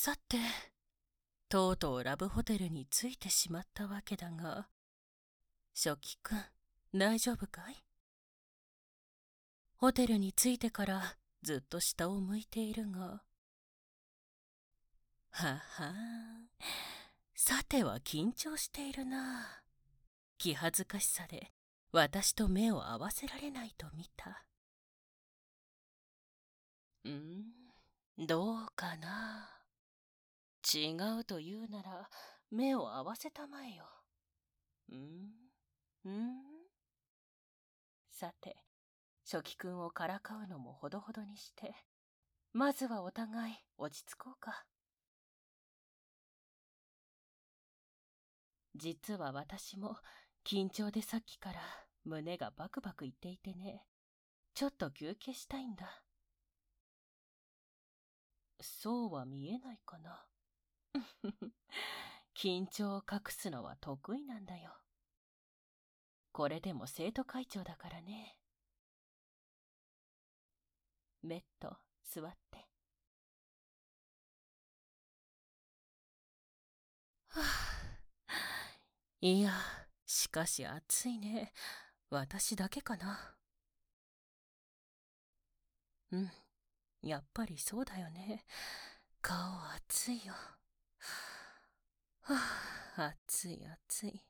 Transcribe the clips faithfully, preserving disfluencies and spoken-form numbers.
さて、とうとうラブホテルに着いてしまったわけだが、初期くん、大丈夫かい？ホテルに着いてからずっと下を向いているが。ははん、さては緊張しているな。気恥ずかしさで私と目を合わせられないと見た。んどうかな。違うと言うなら目を合わせたまえよ。んんさて、初期くんをからかうのもほどほどにして、まずはお互い落ち着こうか。実は私も緊張でさっきから胸がバクバクいっていてね、ちょっと休憩したいんだ。そうは見えないかな。緊張を隠すのは得意なんだよ。これでも生徒会長だからね。メット、座って。はあ、いや、しかし暑いね。私だけかな。うん、やっぱりそうだよね。顔熱いよ。はあ、熱い熱い。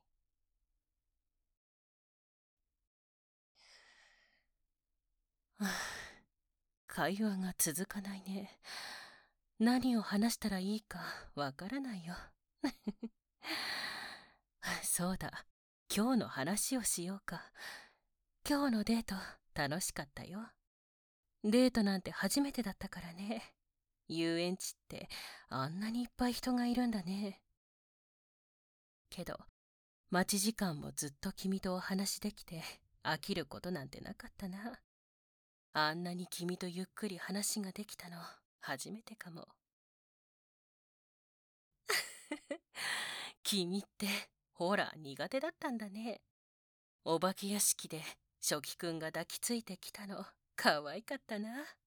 はあ、会話が続かないね。何を話したらいいかわからないよ。そうだ、今日の話をしようか。今日のデート楽しかったよ。デートなんて初めてだったからね。遊園地ってあんなにいっぱい人がいるんだね。けど待ち時間もずっと君とお話できて飽きることなんてなかったな。あんなに君とゆっくり話ができたの初めてかも。君ってほら苦手だったんだね。お化け屋敷で初期くんが抱きついてきたの可愛かったな。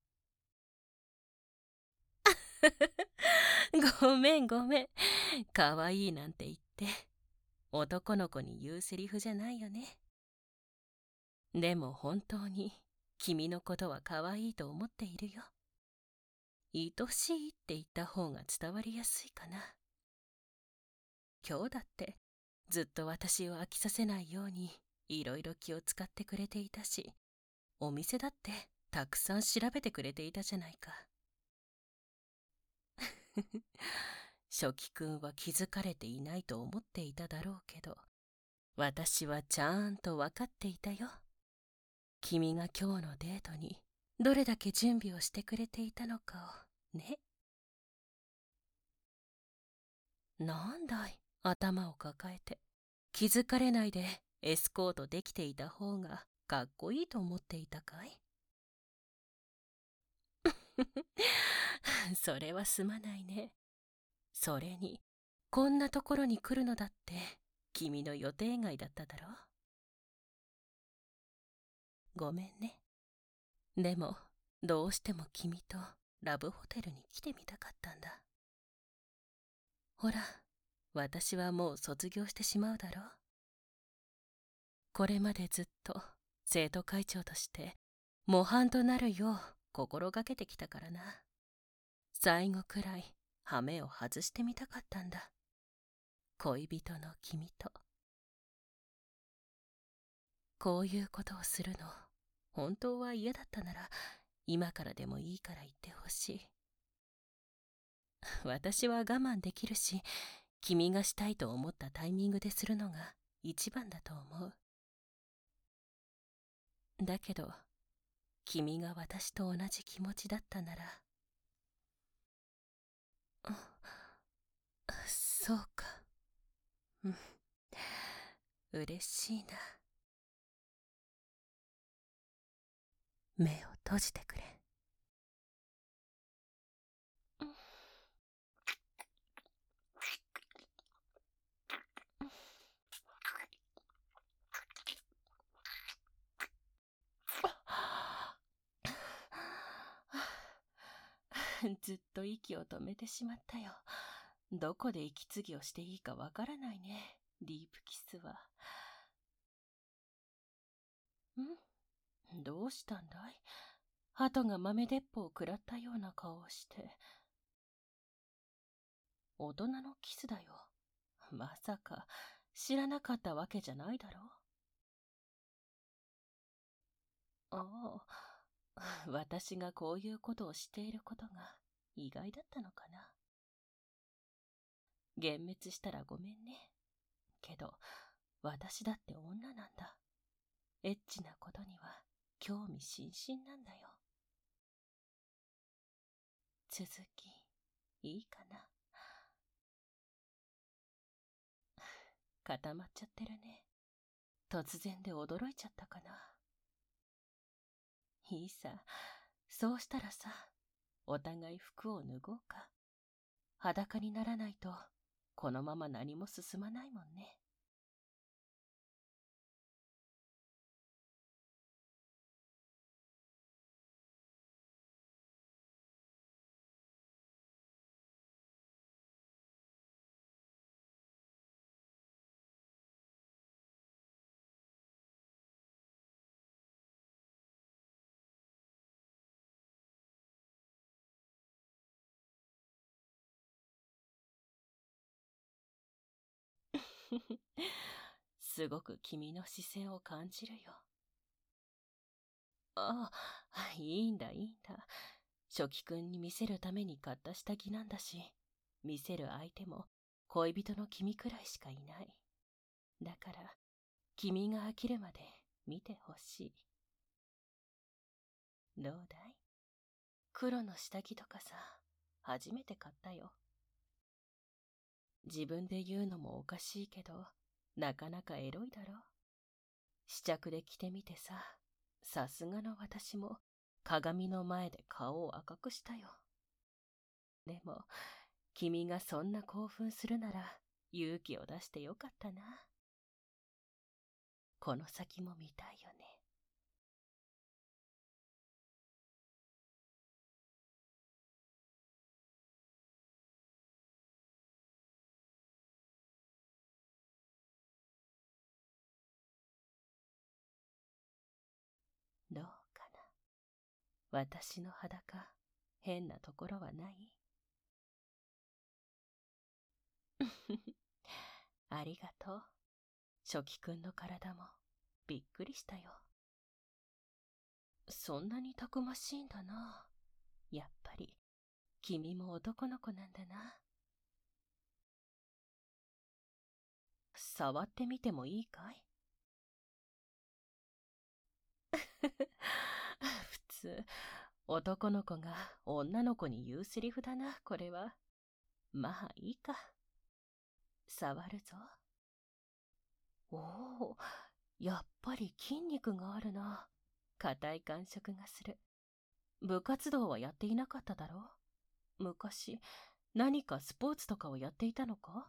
ごめんごめん、可愛いなんて言って男の子に言うセリフじゃないよね。でも本当に君のことは可愛いと思っているよ。愛しいって言った方が伝わりやすいかな。今日だってずっと私を飽きさせないようにいろいろ気を使ってくれていたし、お店だってたくさん調べてくれていたじゃないか。初期くんは気づかれていないと思っていただろうけど、私はちゃんと分かっていたよ。君が今日のデートにどれだけ準備をしてくれていたのかをね。なんだい、頭を抱えて。気づかれないでエスコートできていた方がかっこいいと思っていたかい？それはすまないね。それにこんなところに来るのだって君の予定外だっただろう。ごめんね。でもどうしても君とラブホテルに来てみたかったんだ。ほら、私はもう卒業してしまうだろう。これまでずっと生徒会長として模範となるよう心がけてきたからな。最後くらい羽目を外してみたかったんだ。恋人の君と。こういうことをするの本当は嫌だったなら今からでもいいから言ってほしい。私は我慢できるし、君がしたいと思ったタイミングでするのが一番だと思う。だけど君が私と同じ気持ちだったなら。そうか。うん、嬉しいな。目を閉じてくれ。 ずっと息を止めてしまったよ。どこで息継ぎをしていいかわからないね、ディープキスは。ん？どうしたんだい？鳩が豆鉄砲を食らったような顔をして。大人のキスだよ。まさか知らなかったわけじゃないだろう。ああ、私がこういうことをしていることが意外だったのかな。幻滅したらごめんね。けど、私だって女なんだ。エッチなことには興味津々なんだよ。続き、いいかな。固まっちゃってるね。突然で驚いちゃったかな。いいさ、そうしたらさ、お互い服を脱ごうか。裸にならないと、このまま何も進まないもんね。すごく君の視線を感じるよ。ああ、いいんだいいんだ。初期くんに見せるために買った下着なんだし、見せる相手も恋人の君くらいしかいない。だから、君が飽きるまで見てほしい。どうだい？黒の下着とかさ、初めて買ったよ。自分で言うのもおかしいけど、なかなかエロいだろ。試着で着てみてさ、さすがの私も鏡の前で顔を赤くしたよ。でも、君がそんな興奮するなら勇気を出してよかったな。この先も見たいよね。どうかな。私の裸、変なところはない？ありがとう。初期くんの体もびっくりしたよ。そんなにたくましいんだな。やっぱり君も男の子なんだな。触ってみてもいいかい？普通、男の子が女の子に言うセリフだな、これは。まあいいか。触るぞ。おお、やっぱり筋肉があるな。硬い感触がする。部活動はやっていなかっただろう？昔、何かスポーツとかをやっていたのか？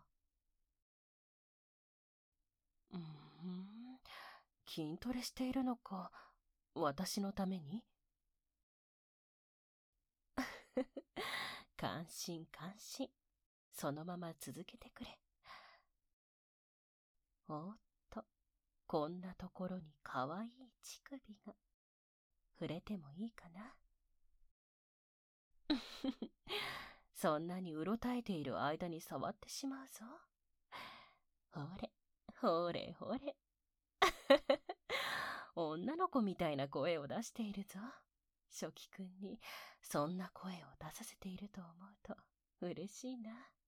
うーん、筋トレしているのか。私のために？感心感心。そのまま続けてくれ。おっと、こんなところにかわいい乳首が。触れてもいいかな？そんなにうろたえている間に触ってしまうぞ。ほれ、ほれほれ。女の子みたいな声を出しているぞ。初期くんにそんな声を出させていると思うと嬉しいな。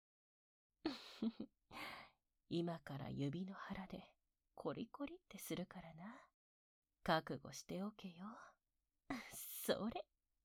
今から指の腹でコリコリってするからな。覚悟しておけよ。それ。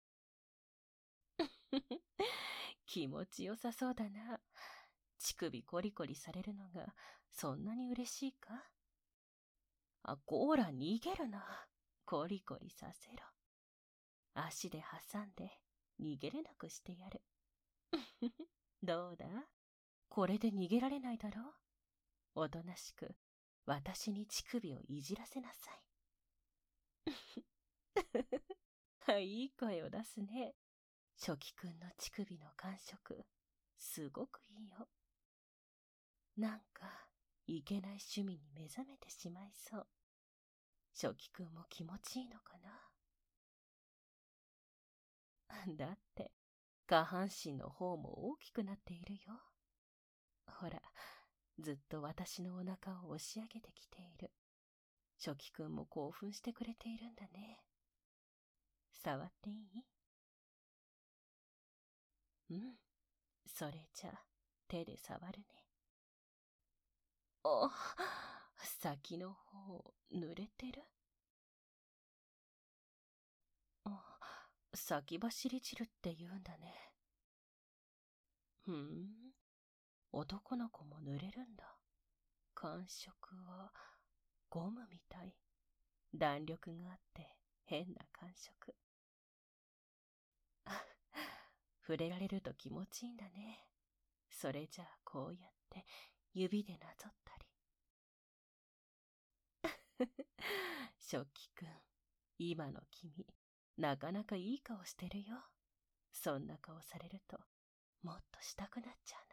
気持ちよさそうだな。乳首コリコリされるのがそんなに嬉しいか？あ、こーら逃げるな。コリコリさせろ。足で挟んで逃げれなくしてやる。どうだ？これで逃げられないだろう？おとなしく私に乳首をいじらせなさい。いい声を出すね。 初期くんの乳首の感触、すごくいいよ。なんか、いけない趣味に目覚めてしまいそう。初期くんも気持ちいいのかな。だって、下半身の方も大きくなっているよ。ほら、ずっと私のお腹を押し上げてきている。初期くんも興奮してくれているんだね。触っていい？うん。それじゃ、手で触るね。あ、先の方、濡れてる？あ、先走り汁って言うんだね。ふん。男の子も濡れるんだ。感触は、ゴムみたい。弾力があって変な感触。触れられると気持ちいいんだね。それじゃあこうやって指でなぞったり。初期くん、今の君、なかなかいい顔してるよ。そんな顔されると、もっとしたくなっちゃ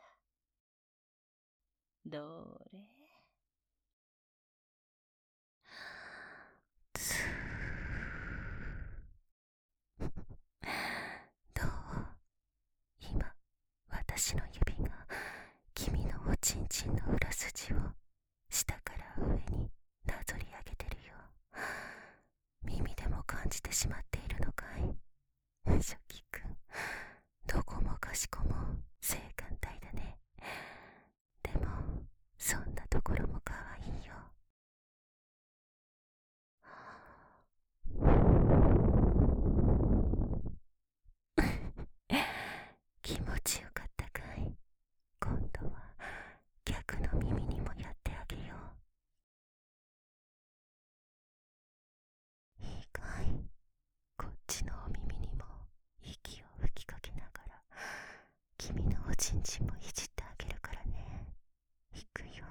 うな。どれ？どう？今、私の指が君のおちんちんの裏筋を下から上になぞり上げてるよ。耳でも感じてしまっているのかい？初期くん、どこもかしこも性感帯だね。でも、そんなところもかわいいよ。気持ちよかったかい？今度は逆の耳にもやってあげよう。いいかい？こっちのお耳にも息を吹きかけながら君のおちんちんもいじってあげるからね。いくよ。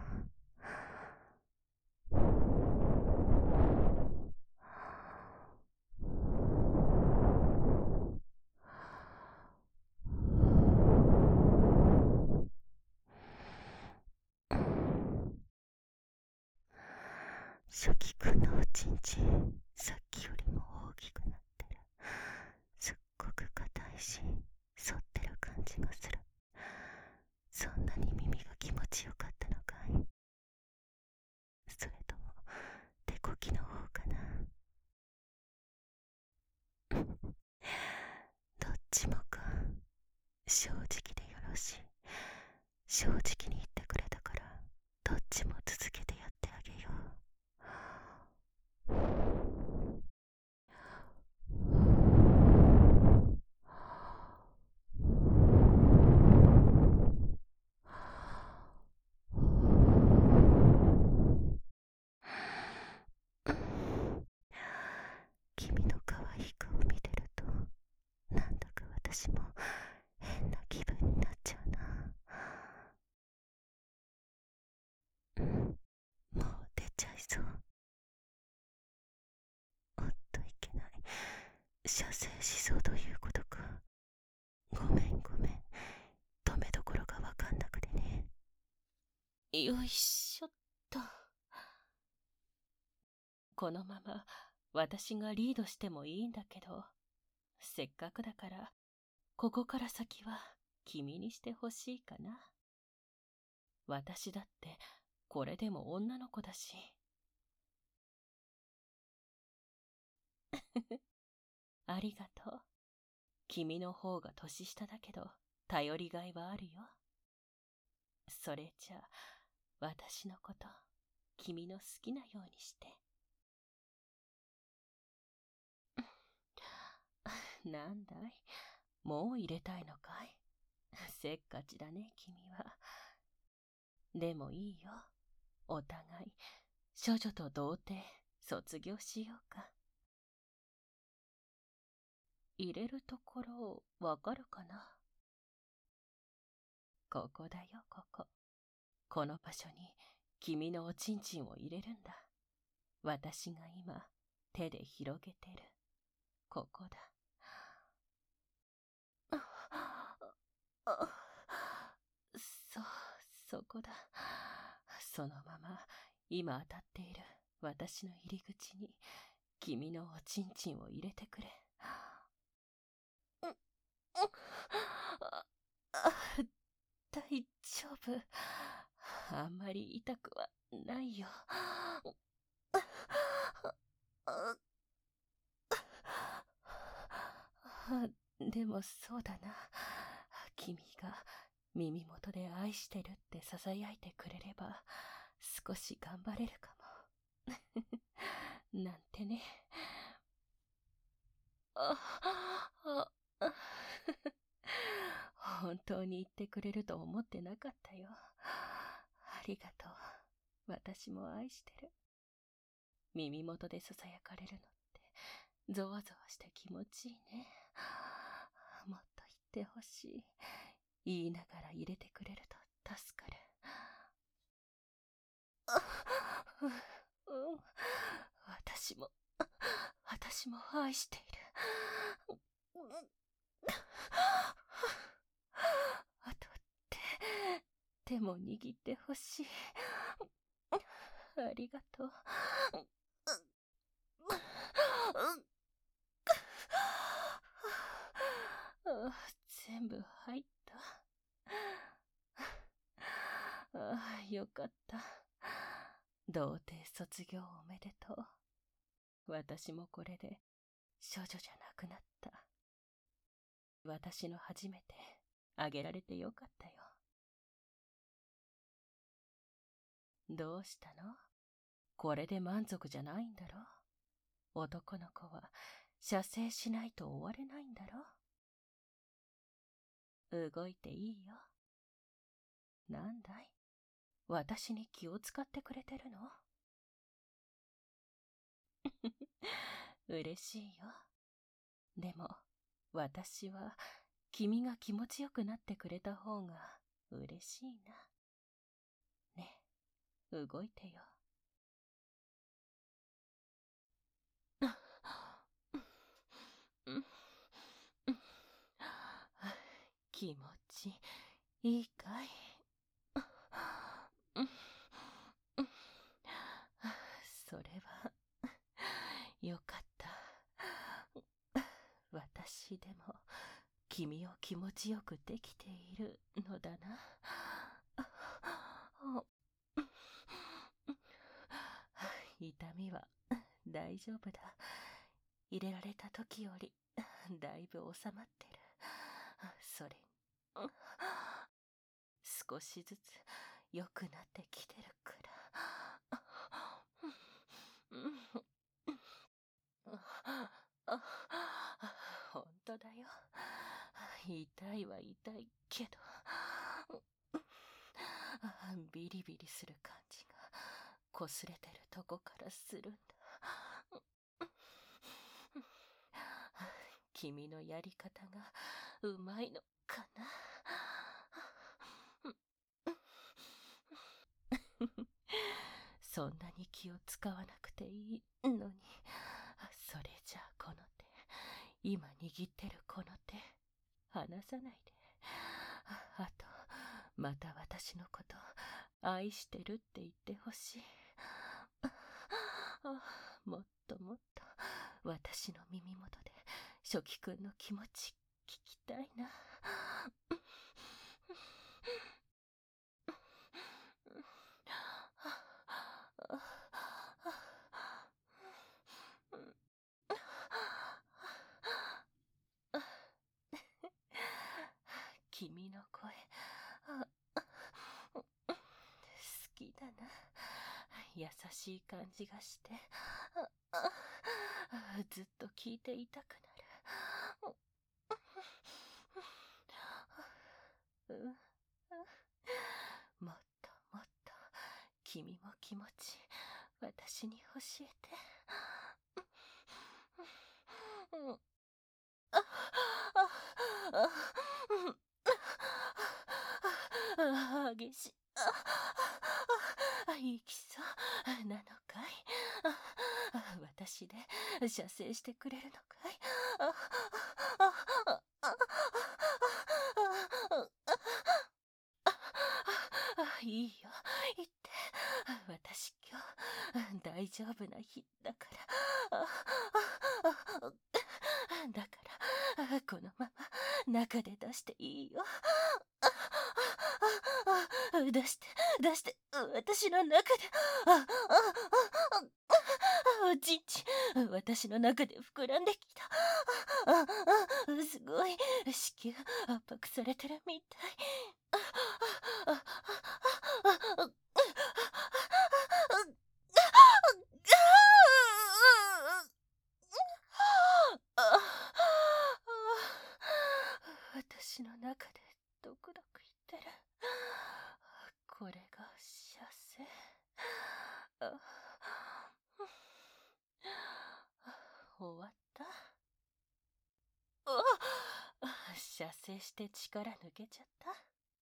初期くんのおちんちん、さっきよりも大きくなってる。すっごく硬いし、反ってる感じがする。そんなに耳が気持ちよかったのかい？それとも手こきの方かな？どっちもか。正直でよろしい。正直に言ってくれたから、どっちも続けてやってあげよう。君の可愛い顔見てると、なんだか私も変な気分になっちゃうな。うん、もう出ちゃいそう。おっといけない。射精しそうということか。ごめんごめん。止めどころがわかんなくてね。よいしょっと。このまま私がリードしてもいいんだけど、せっかくだからここから先は君にしてほしいかな。私だってこれでも女の子だし。ありがとう。君の方が年下だけど頼りがいはあるよ。それじゃあ私のこと君の好きなようにして。なんだい、もう入れたいのかい？せっかちだね君は。でもいいよ。お互い処女と童貞卒業しようか。入れるところわかるかな？ここだよ、ここ。この場所に君のおちんちんを入れるんだ。私が今手で広げてる。ここだ。 あ、そ、そこだ。そのまま、今当たっている私の入り口に、君のおちんちんを入れてくれ。ああ大丈夫。あんまり痛くはないよ。でもそうだな。君が耳元で愛してるって囁いてくれれば少し頑張れるかも。なんてね。ああ本当に言ってくれると思ってなかったよ。ありがとう。私も愛してる。耳元でささやかれるのってゾワゾワして気持ちいいね。もっと言ってほしい。言いながら入れてくれると助かる。うん、私も私も愛している。あと手手も握ってほしい。ありがとう。全部入った。ああ、よかった。童貞卒業おめでとう。私もこれで処女じゃなくなった。私の初めてあげられてよかったよ。どうしたの？これで満足じゃないんだろ？男の子は射精しないと終われないんだろ？動いていいよ。なんだい？私に気を使ってくれてるの？嬉しいよ。でも、私は君が気持ちよくなってくれた方が嬉しいな。ね、動いてよ。気持ちいいかい？それはよかった。私でも君を気持ちよくできているのだな。痛みは大丈夫だ。入れられた時よりだいぶ収まってる。それに少しずつ良くなってきてるから。本当だよ。痛いは痛いけどビリビリする感じが擦れてるとこからするんだ。君のやり方がうまいのかな。そんなに気を使わなくていいのに。それじゃあこの手、今握ってるこの手、離さないで。あと、また私のこと愛してるって言ってほしい。もっともっと私の耳元で初期くんの気持ち聞きたいな。君の声好きだな。優しい感じがしてずっと聞いていたくなる。もっともっと君も気持ち私に教えて。激しい。いきそうなのかい？私で射精してくれるのかい？ いいよ、言って。私今日、大丈夫な日だから。だから、このまま中で出していいよ。出して、出して、私の中で。おちんちん、私の中で膨らんできた。すごい、子宮圧迫されてるみたい。私の中でドクドク言ってる。これが射精。終わった。射精して力抜けちゃった。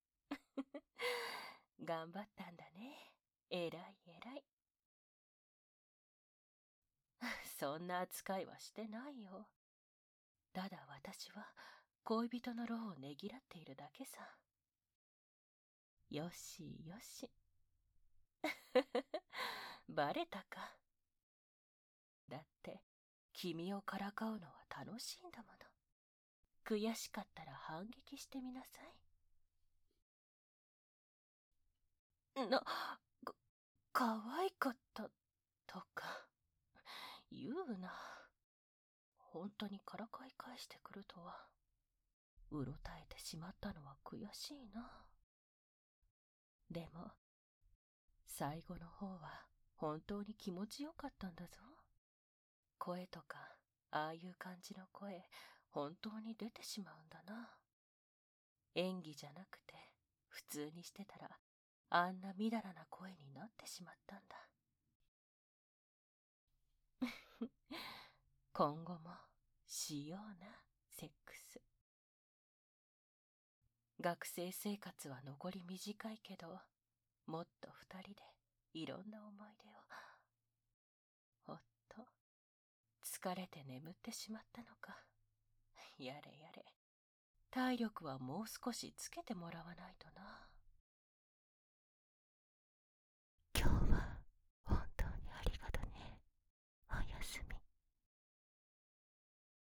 頑張ったんだね。えらいえらい。そんな扱いはしてないよ。ただ私は恋人の労をねぎらっているだけさ。よしよし。バレたか。だって君をからかうのは楽しいんだもの。悔しかったら反撃してみなさい。な、か、かわいかったとか言うな。本当にからかい返してくるとは。うろたえてしまったのは悔しいな。でも最後の方は本当に気持ちよかったんだぞ。声とかああいう感じの声、本当に出てしまうんだな。演技じゃなくて普通にしてたらあんなみだらな声になってしまったんだ。今後もしような、セックス。学生生活は残り短いけど、もっと二人でいろんな思い出を。おっと、疲れて眠ってしまったのか。やれやれ、体力はもう少しつけてもらわないとな。